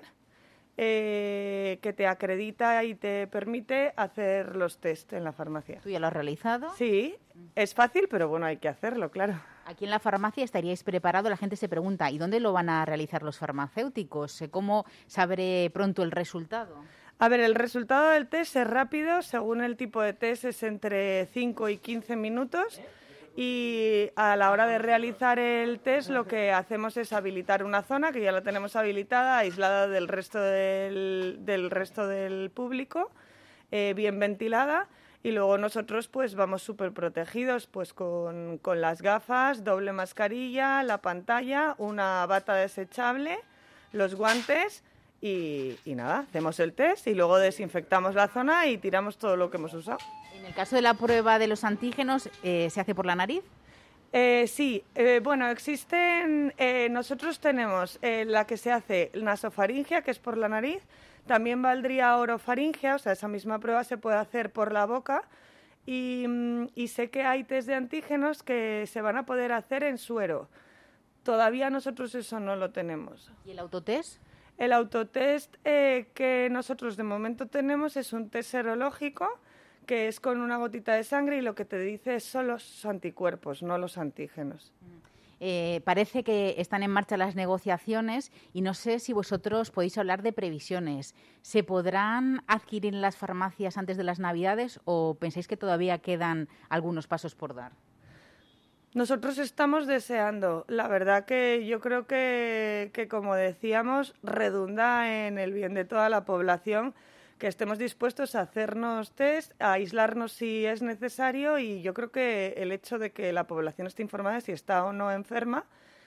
eh, que te acredita y te permite hacer los test en la farmacia. ¿Tú ya lo has realizado? Sí, es fácil, pero bueno, hay que hacerlo, claro. Aquí en la farmacia estaríais preparados. La gente se pregunta, ¿y dónde lo van a realizar los farmacéuticos? ¿Cómo sabré pronto el resultado? A ver, el resultado del test es rápido, según el tipo de test es entre cinco y quince minutos, y a la hora de realizar el test lo que hacemos es habilitar una zona, que ya la tenemos habilitada, aislada del resto del, del, resto del público, eh, bien ventilada, Y luego nosotros pues vamos súper protegidos, pues con, con las gafas, doble mascarilla, la pantalla, una bata desechable, los guantes y, y nada, hacemos el test y luego desinfectamos la zona y tiramos todo lo que hemos usado. En el caso de la prueba de los antígenos, eh, ¿se hace por la nariz? Eh, sí, eh, bueno, existen, eh, nosotros tenemos eh, la que se hace nasofaringia, que es por la nariz. También valdría orofaringia, o sea, esa misma prueba se puede hacer por la boca y, y sé que hay test de antígenos que se van a poder hacer en suero. Todavía nosotros eso no lo tenemos. ¿Y el autotest? El autotest eh, que nosotros de momento tenemos es un test serológico que es con una gotita de sangre y lo que te dice son los anticuerpos, no los antígenos. Eh, parece que están en marcha las negociaciones y no sé si vosotros podéis hablar de previsiones. ¿Se podrán adquirir en las farmacias antes de las Navidades o pensáis que todavía quedan algunos pasos por dar? Nosotros estamos deseando. La verdad que yo creo que, que, como decíamos, redunda en el bien de toda la población, que estemos dispuestos a hacernos test, a aislarnos si es necesario y yo creo que el hecho de que la población esté informada de si está o no enferma,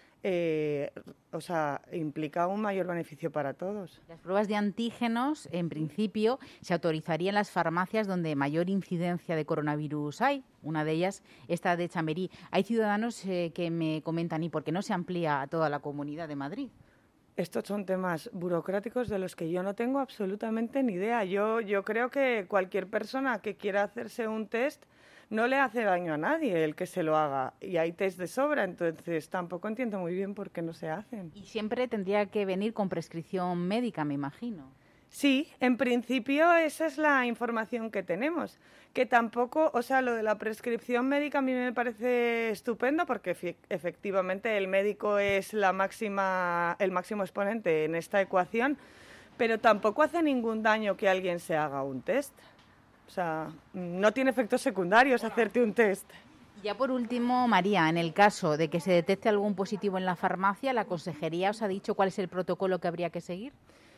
eh, o sea, implica un mayor beneficio para todos. Las pruebas de antígenos, en principio, se autorizarían en las farmacias donde mayor incidencia de coronavirus hay. Una de ellas, esta de Chamberí. Hay ciudadanos eh, que me comentan, ¿y por qué no se amplía a toda la Comunidad de Madrid? Estos son temas burocráticos de los que yo no tengo absolutamente ni idea. Yo, yo creo que cualquier persona que quiera hacerse un test no le hace daño a nadie el que se lo haga. Y hay test de sobra, entonces tampoco entiendo muy bien por qué no se hacen. Y siempre tendría que venir con prescripción médica, me imagino. Sí, en principio esa es la información que tenemos. Que tampoco, o sea, lo de la prescripción médica a mí me parece estupendo porque efe- efectivamente el médico es la máxima, el máximo exponente en esta ecuación, pero tampoco hace ningún daño que alguien se haga un test. O sea, no tiene efectos secundarios hacerte un test. Ya por último, María, en el caso de que se detecte algún positivo en la farmacia, ¿la consejería os ha dicho cuál es el protocolo que habría que seguir?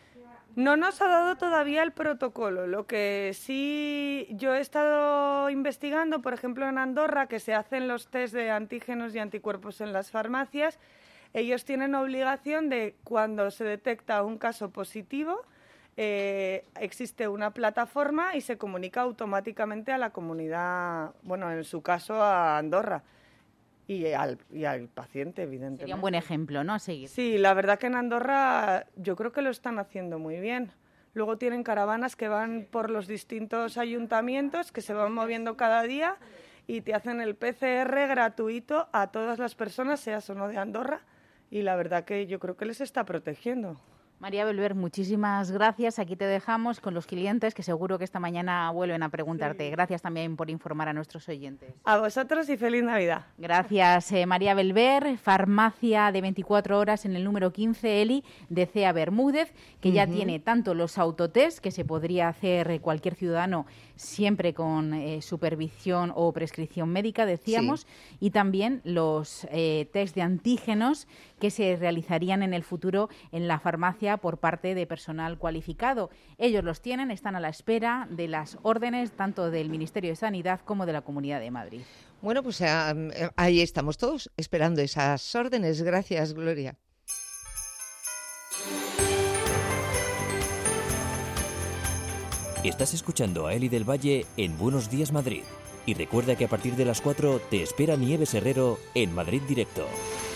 No nos ha dado todavía el protocolo. Lo que sí yo he estado investigando, por ejemplo, en Andorra, que se hacen los test de antígenos y anticuerpos en las farmacias, ellos tienen obligación de, cuando se detecta un caso positivo, eh, existe una plataforma y se comunica automáticamente a la comunidad, bueno, en su caso a Andorra. Y al, y al paciente, evidentemente. Sería un buen ejemplo, ¿no?, a seguir. Sí, la verdad que en Andorra yo creo que lo están haciendo muy bien. Luego tienen caravanas que van por los distintos ayuntamientos, que se van moviendo cada día y te hacen el P C R gratuito a todas las personas, seas o no de Andorra. Y la verdad que yo creo que les está protegiendo. María Belver, muchísimas gracias. Aquí te dejamos con los clientes que seguro que esta mañana vuelven a preguntarte. Sí. Gracias también por informar a nuestros oyentes. A vosotros y feliz Navidad. Gracias, eh, María Belver, farmacia de veinticuatro horas en el número quince, Eli, de C E A Bermúdez, que uh-huh. ya tiene tanto los autotest, que se podría hacer cualquier ciudadano siempre con eh, supervisión o prescripción médica, decíamos, sí. y también los eh, test de antígenos que se realizarían en el futuro en la farmacia por parte de personal cualificado. Ellos los tienen, están a la espera de las órdenes tanto del Ministerio de Sanidad como de la Comunidad de Madrid. Bueno, pues eh, ahí estamos todos esperando esas órdenes. Gracias, Gloria. Estás escuchando a Eli del Valle en Buenos Días Madrid. Y recuerda que a partir de las cuatro te espera Nieves Herrero en Madrid Directo.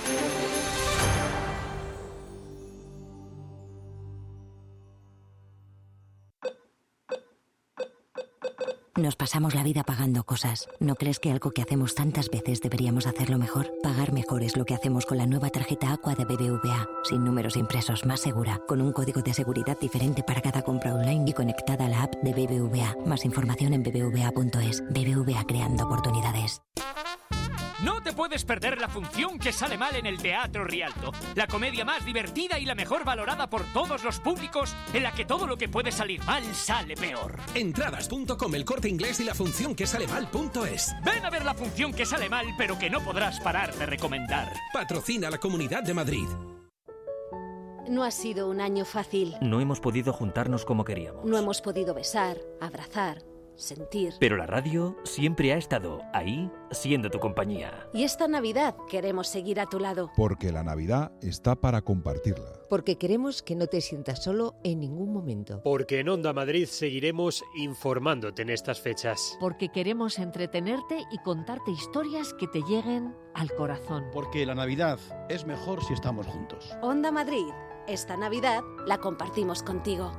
Nos pasamos la vida pagando cosas. ¿No crees que algo que hacemos tantas veces deberíamos hacerlo mejor? Pagar mejor es lo que hacemos con la nueva tarjeta Aqua de B B V A. Sin números impresos, más segura, con un código de seguridad diferente para cada compra online y conectada a la app de B B V A. Más información en b b v a punto es. B B V A, creando oportunidades. No te puedes perder la función que sale mal en el Teatro Rialto. La comedia más divertida y la mejor valorada por todos los públicos, en la que todo lo que puede salir mal sale peor. Entradas punto com, El Corte Inglés y la función que sale mal punto es. Ven a ver la función que sale mal, pero que no podrás parar de recomendar. Patrocina la Comunidad de Madrid. No ha sido un año fácil. No hemos podido juntarnos como queríamos. No hemos podido besar, abrazar, sentir. Pero la radio siempre ha estado ahí, siendo tu compañía. Y esta Navidad queremos seguir a tu lado. Porque la Navidad está para compartirla. Porque queremos que no te sientas solo en ningún momento. Porque en Onda Madrid seguiremos informándote en estas fechas. Porque queremos entretenerte y contarte historias que te lleguen al corazón. Porque la Navidad es mejor si estamos juntos. Onda Madrid, esta Navidad la compartimos contigo.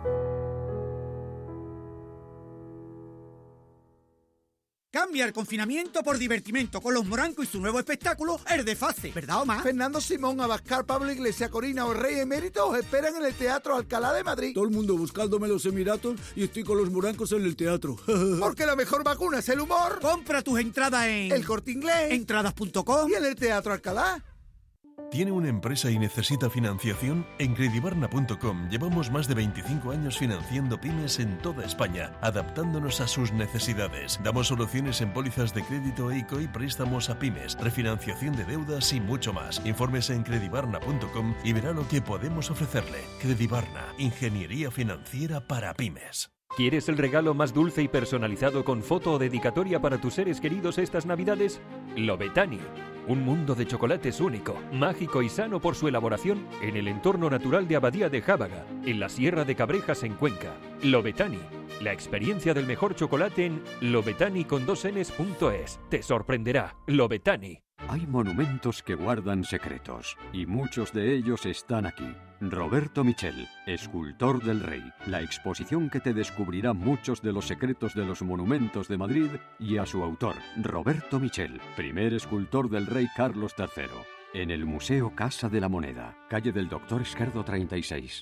Cambia el confinamiento por divertimento con Los Morancos y su nuevo espectáculo, El Desfase. ¿Verdad, Omar? Fernando Simón, Abascal, Pablo Iglesias, Corina o Rey Emérito os esperan en el Teatro Alcalá de Madrid. Todo el mundo buscándome los Emiratos y estoy con Los Morancos en el teatro. Porque la mejor vacuna es el humor. Compra tus entradas en El Corte Inglés, entradas punto com y en el Teatro Alcalá. ¿Tiene una empresa y necesita financiación? En credibarna punto com llevamos más de veinticinco años financiando pymes en toda España, adaptándonos a sus necesidades. Damos soluciones en pólizas de crédito e ICO y préstamos a pymes, refinanciación de deudas y mucho más. Infórmese en credibarna punto com y verá lo que podemos ofrecerle. Credibarna, ingeniería financiera para pymes. ¿Quieres el regalo más dulce y personalizado con foto o dedicatoria para tus seres queridos estas Navidades? Lobetani. Un mundo de chocolates único, mágico y sano por su elaboración en el entorno natural de Abadía de Jábaga, en la Sierra de Cabrejas en Cuenca. Lobetani. La experiencia del mejor chocolate en lobetani con dos enes punto es. Te sorprenderá. Lobetani. Hay monumentos que guardan secretos, y muchos de ellos están aquí. Roberto Michel, escultor del Rey, la exposición que te descubrirá muchos de los secretos de los monumentos de Madrid, y a su autor, Roberto Michel, primer escultor del Rey Carlos tercero, en el Museo Casa de la Moneda, calle del Doctor Esquerdo treinta y seis.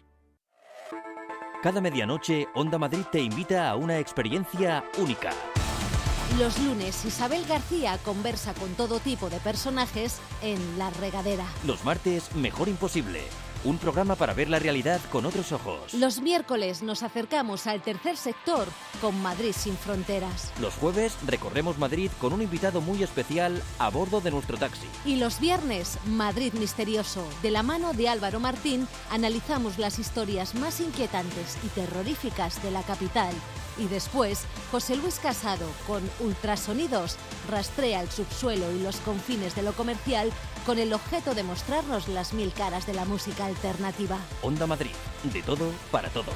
Cada medianoche, Onda Madrid te invita a una experiencia única. Los lunes, Isabel García conversa con todo tipo de personajes en La Regadera. Los martes, Mejor Imposible. Un programa para ver la realidad con otros ojos. Los miércoles nos acercamos al tercer sector con Madrid sin fronteras. Los jueves recorremos Madrid con un invitado muy especial a bordo de nuestro taxi. Y los viernes, Madrid Misterioso. De la mano de Álvaro Martín, analizamos las historias más inquietantes y terroríficas de la capital. Y después, José Luis Casado, con Ultrasonidos, rastrea el subsuelo y los confines de lo comercial con el objeto de mostrarnos las mil caras de la música alternativa. Onda Madrid, de todo para todos.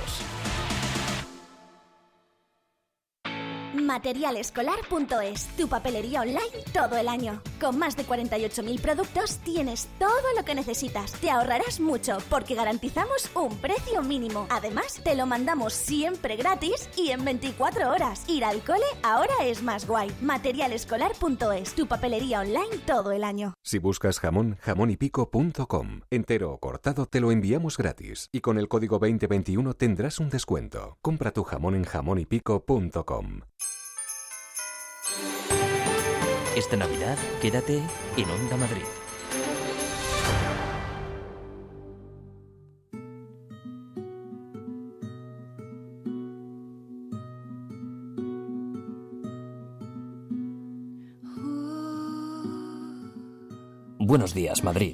material escolar punto es, tu papelería online todo el año. Con más de cuarenta y ocho mil productos tienes todo lo que necesitas. Te ahorrarás mucho porque garantizamos un precio mínimo. Además, te lo mandamos siempre gratis y en veinticuatro horas. Ir al cole ahora es más guay. material escolar punto es, tu papelería online todo el año. Si buscas jamón, jamón y pico punto com. Entero o cortado te lo enviamos gratis. Y con el código veinte veintiuno tendrás un descuento. Compra tu jamón en jamón y pico punto com. Esta Navidad, quédate en Onda Madrid. Buenos días, Madrid.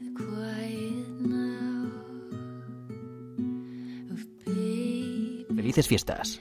Felices fiestas.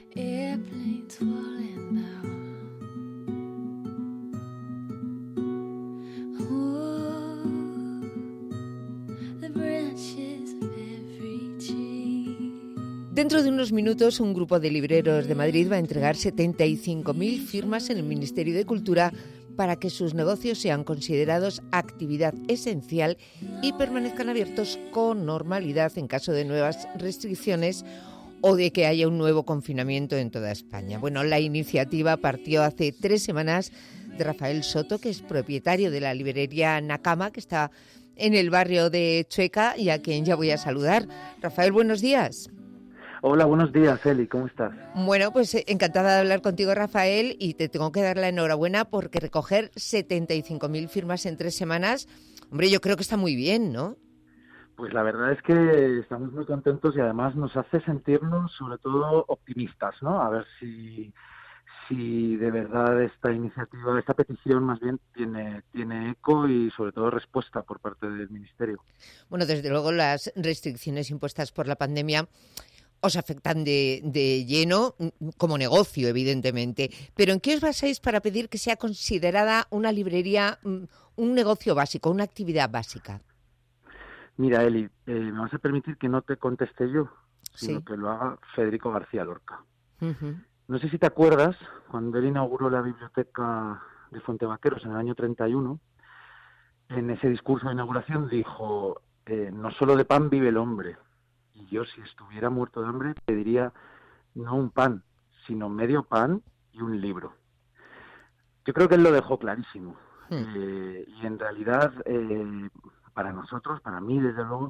Dentro de unos minutos, un grupo de libreros de Madrid va a entregar setenta y cinco mil firmas en el Ministerio de Cultura para que sus negocios sean considerados actividad esencial y permanezcan abiertos con normalidad en caso de nuevas restricciones o de que haya un nuevo confinamiento en toda España. Bueno, la iniciativa partió hace tres semanas de Rafael Soto, que es propietario de la librería Nakama, que está en el barrio de Chueca y a quien ya voy a saludar. Rafael, buenos días. Hola, buenos días, Eli, ¿cómo estás? Bueno, pues encantada de hablar contigo, Rafael, y te tengo que dar la enhorabuena porque recoger setenta y cinco mil firmas en tres semanas, hombre, yo creo que está muy bien, ¿no? Pues la verdad es que estamos muy contentos y además nos hace sentirnos sobre todo optimistas, ¿no? A ver si, si de verdad esta iniciativa, esta petición más bien tiene, tiene eco y sobre todo respuesta por parte del Ministerio. Bueno, desde luego las restricciones impuestas por la pandemia os afectan de, de lleno como negocio, evidentemente. Pero ¿en qué os basáis para pedir que sea considerada una librería un negocio básico, una actividad básica? Mira, Eli, eh, me vas a permitir que no te conteste yo, sino Sí. que lo haga Federico García Lorca. Uh-huh. No sé si te acuerdas, cuando él inauguró la biblioteca de Fuentevaqueros en el año treinta y uno, en ese discurso de inauguración dijo, eh, no solo de pan vive el hombre, y yo si estuviera muerto de hambre pediría no un pan, sino medio pan y un libro. Yo creo que él lo dejó clarísimo. Hmm. Eh, y en realidad, eh, para nosotros, para mí desde luego,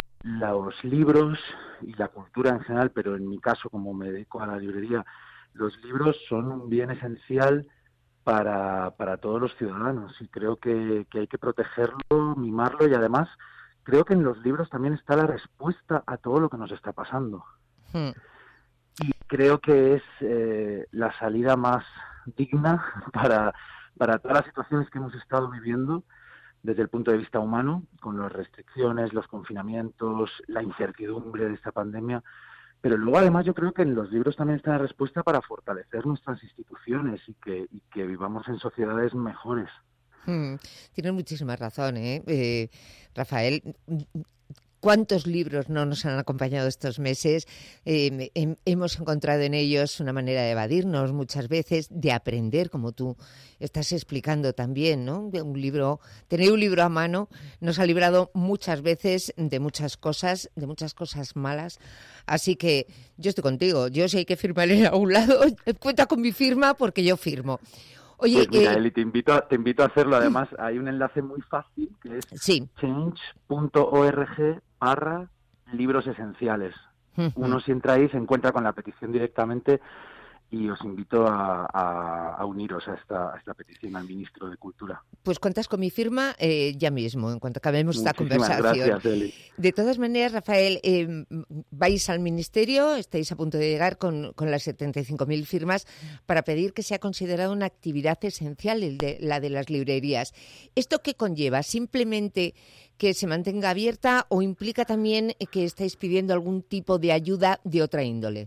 los libros y la cultura en general, pero en mi caso, como me dedico a la librería, los libros son un bien esencial para, para todos los ciudadanos y creo que, que hay que protegerlo, mimarlo y además creo que en los libros también está la respuesta a todo lo que nos está pasando. Hmm. Y creo que es eh, la salida más digna para, para todas las situaciones que hemos estado viviendo desde el punto de vista humano, con las restricciones, los confinamientos, la incertidumbre de esta pandemia. Pero luego, además, yo creo que en los libros también está la respuesta para fortalecer nuestras instituciones y que, y que vivamos en sociedades mejores. Hmm. Tienes muchísima razón, ¿eh? Eh, Rafael. ¿Cuántos libros no nos han acompañado estos meses? Eh, he, hemos encontrado en ellos una manera de evadirnos muchas veces, de aprender, como tú estás explicando también, ¿no? De un libro, tener un libro a mano nos ha librado muchas veces de muchas cosas, de muchas cosas malas. Así que yo estoy contigo. Yo si hay que firmar en algún lado, cuenta con mi firma porque yo firmo. Oye, pues mira, eh, Eli, te invito, a, te invito a hacerlo. Además, hay un enlace muy fácil que es sí. change punto org barra libros esenciales. Uh-huh. Uno si entra ahí se encuentra con la petición directamente y os invito a, a, a uniros a esta, a esta petición al ministro de Cultura. Pues cuentas con mi firma eh, ya mismo, en cuanto acabemos esta Muchísimas conversación. Gracias, Eli. De todas maneras, Rafael, eh, vais al ministerio, estáis a punto de llegar con, con las setenta y cinco mil firmas para pedir que sea considerada una actividad esencial el de, la de las librerías. ¿Esto qué conlleva? ¿Simplemente que se mantenga abierta o implica también que estáis pidiendo algún tipo de ayuda de otra índole?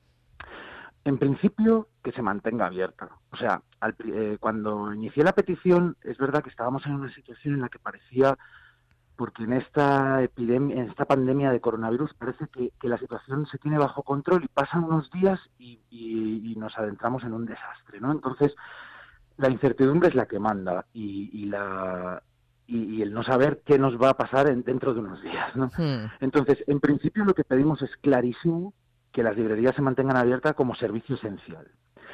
En principio, que se mantenga abierta. O sea, al, eh, cuando inicié la petición, es verdad que estábamos en una situación en la que parecía, porque en esta epidemia, en esta pandemia de coronavirus, parece que, que la situación se tiene bajo control y pasan unos días y, y, y nos adentramos en un desastre, ¿no? Entonces, la incertidumbre es la que manda y, y la y, y el no saber qué nos va a pasar en, dentro de unos días, ¿no? Hmm. Entonces, en principio, lo que pedimos es clarísimo que las librerías se mantengan abiertas como servicio esencial.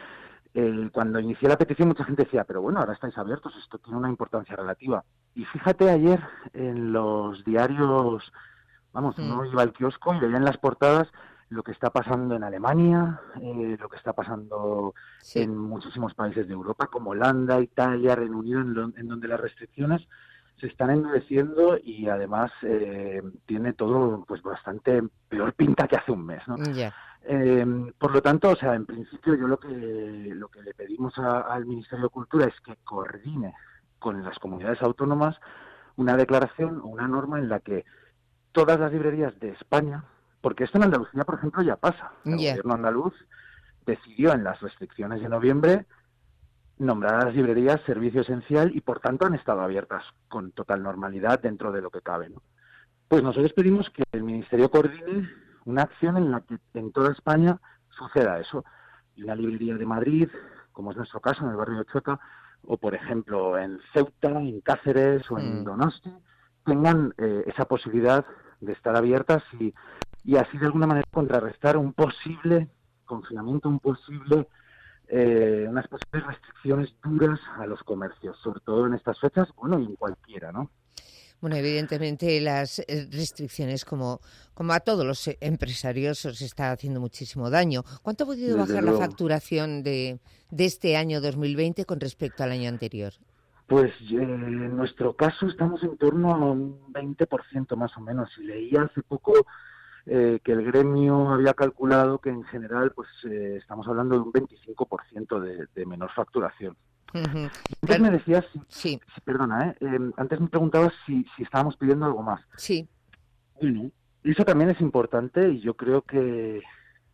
Eh, cuando inicié la petición mucha gente decía, pero bueno, ahora estáis abiertos, esto tiene una importancia relativa. Y fíjate, ayer en los diarios, vamos, mm. uno iba al kiosco y veía en las portadas lo que está pasando en Alemania, eh, lo que está pasando sí. en muchísimos países de Europa, como Holanda, Italia, Reino Unido, en, lo, en donde las restricciones se están endureciendo y además eh, tiene todo pues bastante peor pinta que hace un mes, ¿no? Yeah. Eh, por lo tanto, o sea, en principio yo lo que lo que le pedimos a, al Ministerio de Cultura es que coordine con las comunidades autónomas una declaración o una norma en la que todas las librerías de España, porque esto en Andalucía, por ejemplo, ya pasa. El yeah. gobierno andaluz decidió en las restricciones de noviembre nombrar a las librerías servicio esencial y, por tanto, han estado abiertas con total normalidad dentro de lo que cabe, ¿no? Pues nosotros pedimos que el Ministerio coordine una acción en la que en toda España suceda eso. Y una librería de Madrid, como es nuestro caso, en el barrio de Chota, o, por ejemplo, en Ceuta, en Cáceres o en mm. Donosti, tengan eh, esa posibilidad de estar abiertas y, y así, de alguna manera, contrarrestar un posible confinamiento, un posible... Eh, unas posibles restricciones duras a los comercios, sobre todo en estas fechas, bueno, y en cualquiera, ¿no? Bueno, evidentemente las restricciones, como, como a todos los empresarios, os está haciendo muchísimo daño. ¿Cuánto ha podido Desde bajar luego. la facturación de, de este año dos mil veinte con respecto al año anterior? Pues eh, en nuestro caso estamos en torno a un veinte por ciento más o menos. Y leía hace poco... Eh, que el gremio había calculado que en general pues eh, estamos hablando de un veinticinco por ciento de, de menor facturación. Uh-huh. Antes claro. me decías, si, sí. si, perdona, ¿eh? Eh, antes me preguntabas si, si estábamos pidiendo algo más. Sí. Bueno, eso también es importante y yo creo que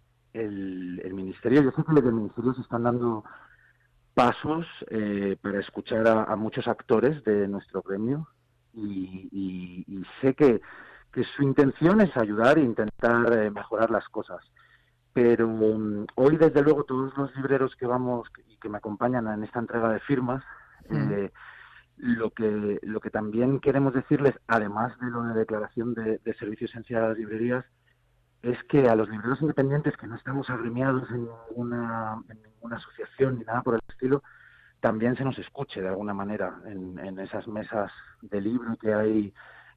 el, el Ministerio, yo sé que desde el Ministerio se están dando pasos eh, para escuchar a, a muchos actores de nuestro gremio y, y, y sé que, que su intención es ayudar e intentar eh, mejorar las cosas. Pero um, hoy, desde luego, todos los libreros que vamos y que me acompañan en esta entrega de firmas, mm. eh, lo que lo que también queremos decirles, además de lo de declaración de, de servicio esencial a las librerías, es que a los libreros independientes que no estamos agremiados en ninguna, en ninguna asociación ni nada por el estilo, también se nos escuche de alguna manera en, en esas mesas de libro que hay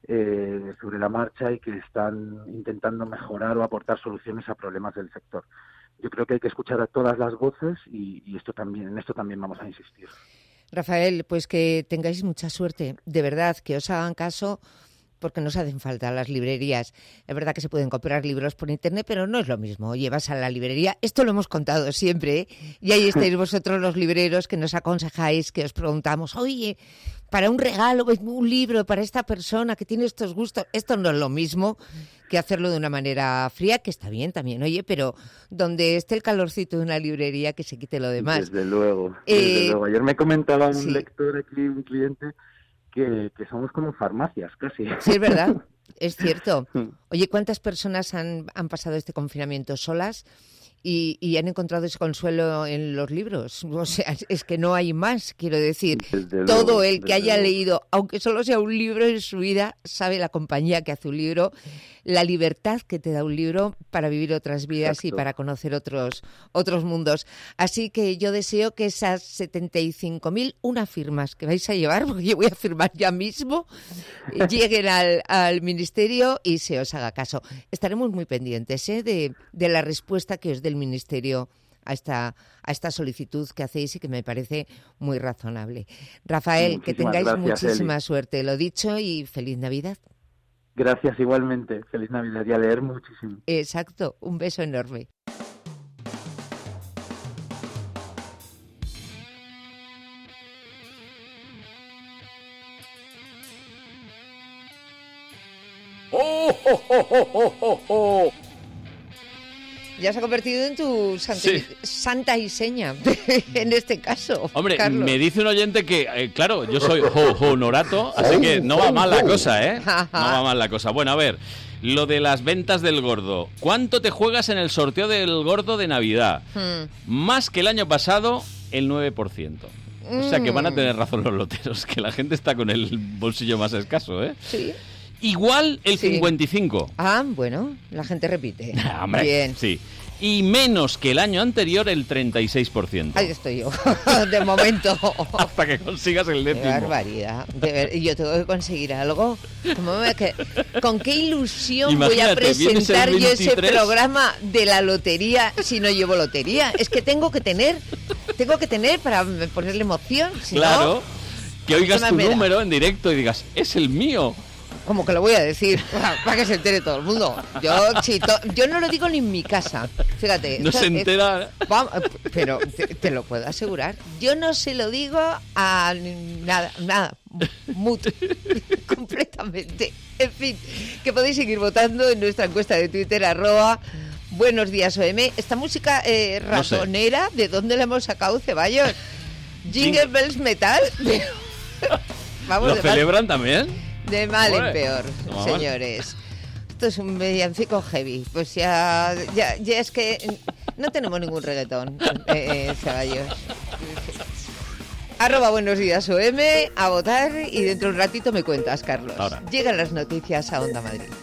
eh, sobre la marcha y que están intentando mejorar o aportar soluciones a problemas del sector. Yo creo que hay que escuchar a todas las voces y, y esto también en esto también vamos a insistir. Rafael, pues que tengáis mucha suerte, de verdad, que os hagan caso, porque nos hacen falta las librerías. Es verdad que se pueden comprar libros por internet, pero no es lo mismo. Llevas a la librería, esto lo hemos contado siempre, ¿eh? Y ahí estáis vosotros los libreros que nos aconsejáis, que os preguntamos, oye, para un regalo, un libro para esta persona que tiene estos gustos, esto no es lo mismo que hacerlo de una manera fría, que está bien también, oye, pero donde esté el calorcito de una librería, que se quite lo demás. Desde luego, desde eh, luego. Ayer me comentaba un sí. lector aquí, un cliente, que, que somos como farmacias, casi. Sí, es verdad, es cierto. Oye, ¿cuántas personas han, han pasado este confinamiento solas y, y han encontrado ese consuelo en los libros? O sea, es que no hay más, quiero decir. Desde Todo luego, el que haya luego. leído, aunque solo sea un libro en su vida, sabe la compañía que hace un libro, la libertad que te da un libro para vivir otras vidas Exacto. y para conocer otros otros mundos. Así que yo deseo que esas setenta y cinco mil una firmas que vais a llevar, porque yo voy a firmar ya mismo, lleguen al, al Ministerio y se os haga caso. Estaremos muy pendientes ¿eh? de, de la respuesta que os dé el Ministerio a esta, a esta solicitud que hacéis y que me parece muy razonable. Rafael, muchísimas que tengáis gracias, muchísima Eli. Suerte, lo dicho, y feliz Navidad. Gracias igualmente. Feliz Navidad y a leer muchísimo. Exacto. Un beso enorme. ¡Oh, oh, oh, oh, oh, oh! Ya se ha convertido en tu santa, sí. santa y seña, en este caso. Hombre, Carlos. Me dice un oyente que, eh, claro, yo soy honorato, así que no va mal la cosa, ¿eh? No va mal la cosa. Bueno, a ver, lo de las ventas del gordo. ¿Cuánto te juegas en el sorteo del gordo de Navidad? Hmm. Más que el año pasado, el nueve por ciento. O sea que van a tener razón los loteros, que la gente está con el bolsillo más escaso, ¿eh? Sí. Igual el sí. cincuenta y cinco. Ah, bueno, la gente repite. Hombre, bien. Sí. Y menos que el año anterior el treinta y seis por ciento. Ahí estoy yo, de momento. Hasta que consigas el décimo. Qué barbaridad. De ver, yo tengo que conseguir algo. ¿Cómo me que, ¿Con qué ilusión Imagínate, voy a presentar yo ese programa de la lotería si no llevo lotería? Es que tengo que tener, tengo que tener para ponerle emoción. Si claro, no, que oigas tu número en directo y digas, es el mío. Como que lo voy a decir, para que se entere todo el mundo. Yo, si to, yo no lo digo ni en mi casa, fíjate. No se entera. Es, vamos, pero te, te lo puedo asegurar. Yo no se lo digo a nada, nada, mut, completamente. En fin, que podéis seguir votando en nuestra encuesta de Twitter, arroba Buenos Días O M. Esta música eh, ratonera, no sé. ¿De dónde la hemos sacado, Ceballos? Jingle Bells Metal. Vamos, ¿lo celebran mal, también? De mal en peor, no, señores. Esto es un villancico heavy. Pues ya, ya, ya es que no tenemos ningún reggaetón, eh, Ceballos. Arroba Buenos Días O M, a votar y dentro de un ratito me cuentas, Carlos. Ahora. Llegan las noticias a Onda Madrid.